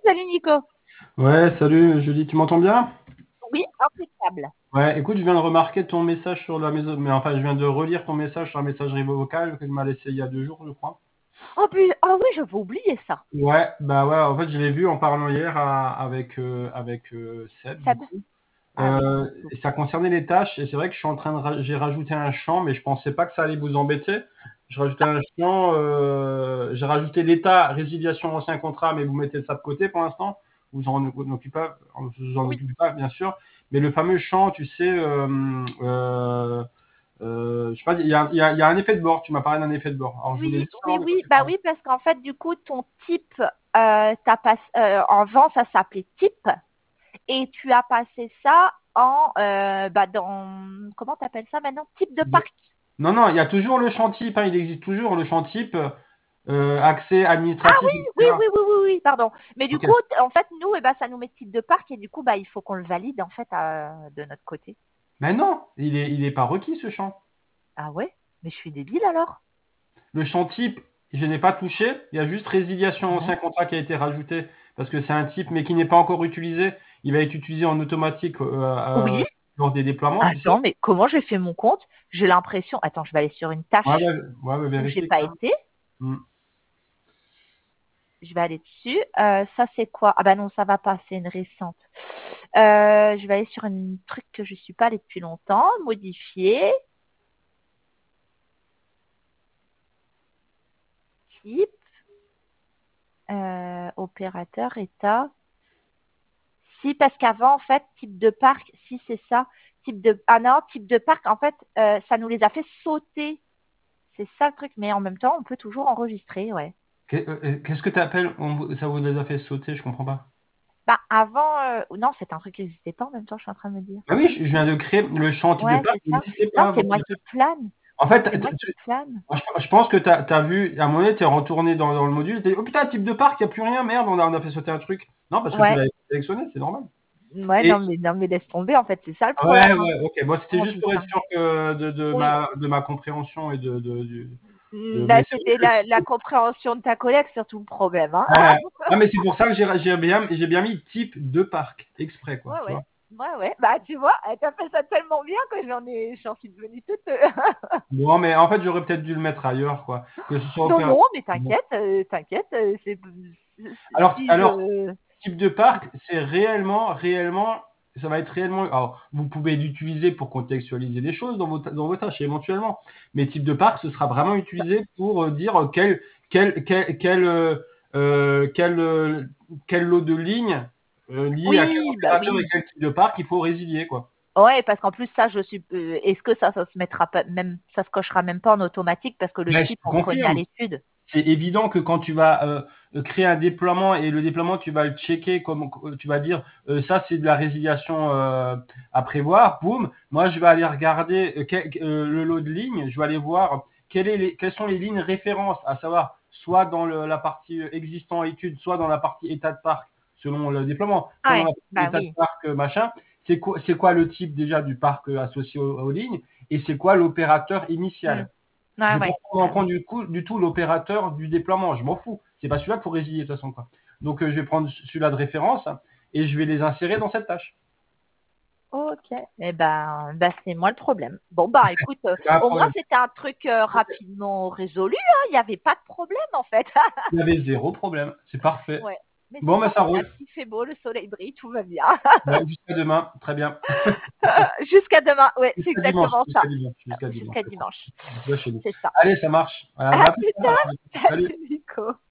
Salut Nico. Ouais, salut Julie, tu m'entends bien? Oui, impeccable. Ouais, écoute, je viens de remarquer ton message sur la maison, mais enfin, je viens de relire ton message sur la messagerie vocale que tu m'as laissé il y a 2 jours, je crois. Ah oui, j'avais oublié ça. Ouais, bah ouais, en fait, je l'ai vu en parlant hier avec Seb, du Seb? coup. Ah oui. Et ça concernait les tâches, et c'est vrai que je suis en train de, j'ai rajouté un champ, mais je pensais pas que ça allait vous embêter. Je rajoutais un champ, j'ai rajouté l'état résiliation ancien contrat, mais vous mettez ça de côté pour l'instant. Vous en Oui. occupez pas, bien sûr. Mais le fameux champ, tu sais, je sais pas, il y a un effet de bord. Tu m'as parlé d'un effet de bord. Alors je voulais Oui, juste oui, savoir de quoi oui. tu Bah parlais. oui, parce qu'en fait, du coup, ton type, avant, ça s'appelait type, et tu as passé ça comment t'appelles ça maintenant? Type de parc. Non, non, il y a toujours le champ type, hein, il existe toujours le champ type, accès Ah administratif, oui, etc. oui, oui, oui, oui, pardon. Mais du Ok. coup, en fait, nous, ça nous met type de parc, et du coup, il faut qu'on le valide, en fait, de notre côté. Mais non, il est pas requis ce champ. Ah ouais? Mais je suis débile alors? Le champ type, je n'ai pas touché. Il y a juste résiliation Hein. ancien contrat qui a été rajouté parce que c'est un type mais qui n'est pas encore utilisé. Il va être utilisé en automatique Oui. lors des déploiements, tu sais. Attends, mais comment j'ai fait mon compte? J'ai l'impression. Attends, je vais aller sur une Ouais, tâche ouais, où j'ai vérifie pas quand même. été. Mm. Je vais aller dessus. Ça, c'est quoi? Ah bah non, ça va pas, c'est une récente. Je vais aller sur un truc que je suis pas allée depuis longtemps. Modifier. Type. Opérateur, état. Si, parce qu'avant, en fait, type de parc, si c'est ça. Ah non, type de parc, en fait, ça nous les a fait sauter. C'est ça le truc. Mais en même temps, on peut toujours enregistrer, ouais. Qu'est-ce que tu appelles ça vous les a fait sauter, je comprends pas. Bah, avant, non, c'est un truc qui n'existait pas en même temps, je suis en train de me dire. Ah oui, je viens de créer le champ type de Ouais, page, c'est il ça. n'existait Non, pas c'est avant. moi qui plane. En fait, C'est moi qui plane. je pense que tu as vu, à un moment donné, tu es retourné dans le module, tu dit, oh putain, type de parc, il n'y a plus rien, merde, on a fait sauter un truc. Non, parce que tu Ouais, l'avais sélectionné, c'est normal. ouais, Et non, mais laisse tomber, en fait, c'est ça le ouais, problème, hein. ouais, ok. Moi, c'était Oh juste pour être putain. sûr que Oui. de ma compréhension et Là, mais c'est vrai c'était que la compréhension de ta collègue, surtout le problème, hein. ouais. Ah, mais c'est pour ça que j'ai bien mis type de parc exprès, quoi, Ouais, tu ouais. vois. Ouais, ouais. Bah, tu vois, t'as fait ça tellement bien que j'en suis devenue toute. Bon, mais en fait, j'aurais peut-être dû le mettre ailleurs, quoi. Que ce soit Non, opéra. non, mais Bon. t'inquiète, Alors, si alors, je. type de parc, c'est réellement, ça va être réellement. Alors, vous pouvez l'utiliser pour contextualiser les choses dans vos tâches éventuellement, mais type de parc, ce sera vraiment utilisé pour dire quel, quel, quel, euh, quel, euh, quel lot de lignes lié à quel Oui, bah opérateur et oui. quel type de parc il faut résilier, quoi. Ouais, parce qu'en plus, ça, est-ce que ça se mettra pas, même, ça se cochera même pas en automatique parce que le Ouais, je type, te on le connaît à confirme. l'étude. C'est évident que quand tu vas créer un déploiement et le déploiement, tu vas le checker, comme tu vas dire, ça c'est de la résiliation à prévoir, boum. Moi, je vais aller regarder le lot de lignes, je vais aller voir quelles sont les lignes références, à savoir soit dans la partie existant étude, soit dans la partie état de parc, selon le déploiement, soit dans Ouais, la partie bah état de oui. parc machin. C'est quoi le type déjà du parc associé aux lignes et c'est quoi l'opérateur Hmm. initial. Je Ouais, vais pas ouais, prendre en bah compte oui. du tout l'opérateur du déploiement. Je m'en fous. C'est pas celui-là qu'il faut résilier de toute façon, quoi. Donc je vais prendre celui-là de référence et je vais les insérer dans cette tâche. Ok. Eh ben, c'est moi le problème. Bon, bah, écoute, C'est pas un au moins, problème. c'était un truc rapidement résolu, hein. Il n'y avait pas de problème, en fait. Il y avait zéro problème. C'est parfait. Ouais. Mais Bon, c'est ben ça roule. formidable. Il fait beau, le soleil brille, tout va bien. Ouais, jusqu'à demain. Très bien. Jusqu'à demain. Ouais, c'est Jusqu'à dimanche. exactement ça. Jusqu'à dimanche. Jusqu'à dimanche. C'est ça chez nous. C'est ça. Allez, ça marche. Ah, À bah, à plus plus tard. tard. Salut. Salut, Nico.